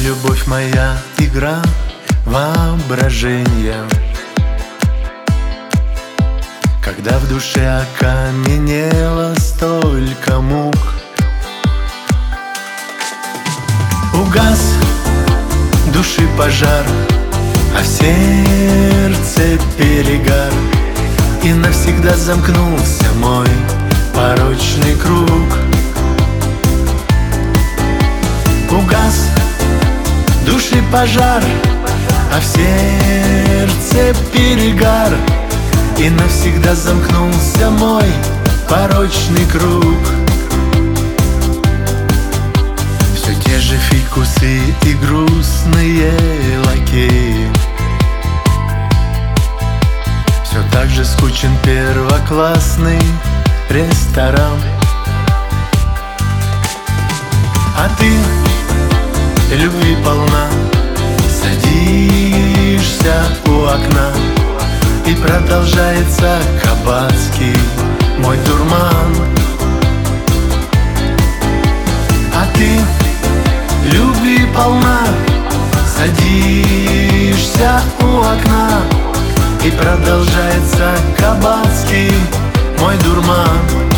любовь моя, игра воображения, когда в душе окаменело столько мук. Угас души пожар, а в сердце перегар, и навсегда замкнулся мой порочный круг. Угас души пожар, а в сердце перегар, и навсегда замкнулся мой порочный круг. Все те же фикусы и грустные лакеи, все так же скучен первоклассный ресторан. А ты любви полна, садишься у окна, и продолжается кабацкий мой дурман. А ты любви полна, садишься у окна, и продолжается кабацкий мой дурман.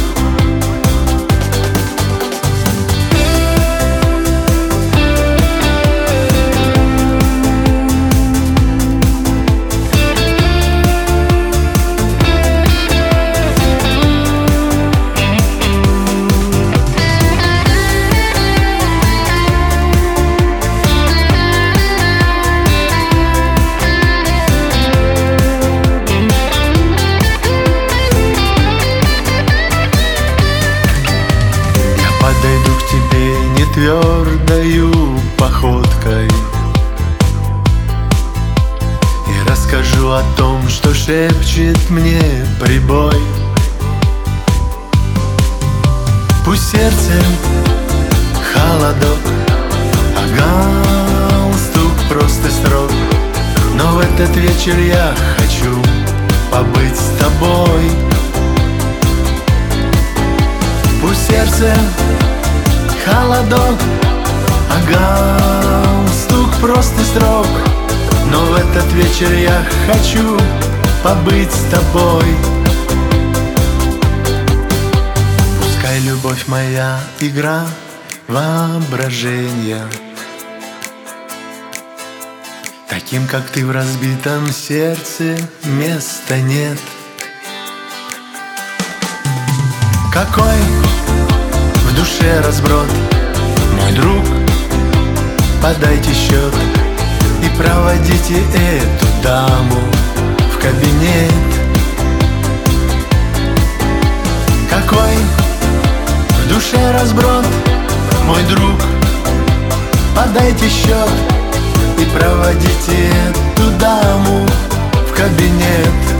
Подойду к тебе нетвердою походкой и расскажу о том, что шепчет мне прибой. Пусть сердце холодок, а галстук просто строг, но в этот вечер я хочу побыть с тобой. Пусть сердце холодок, а галстук просто строг, но в этот вечер я хочу побыть с тобой. Пускай любовь моя игра воображения, таким, как ты, в разбитом сердце места нет. Какой в душе разброд, мой друг, подайте счет и проводите эту даму в кабинет. Какой в душе разброд, мой друг, подайте счет и проводите эту даму в кабинет.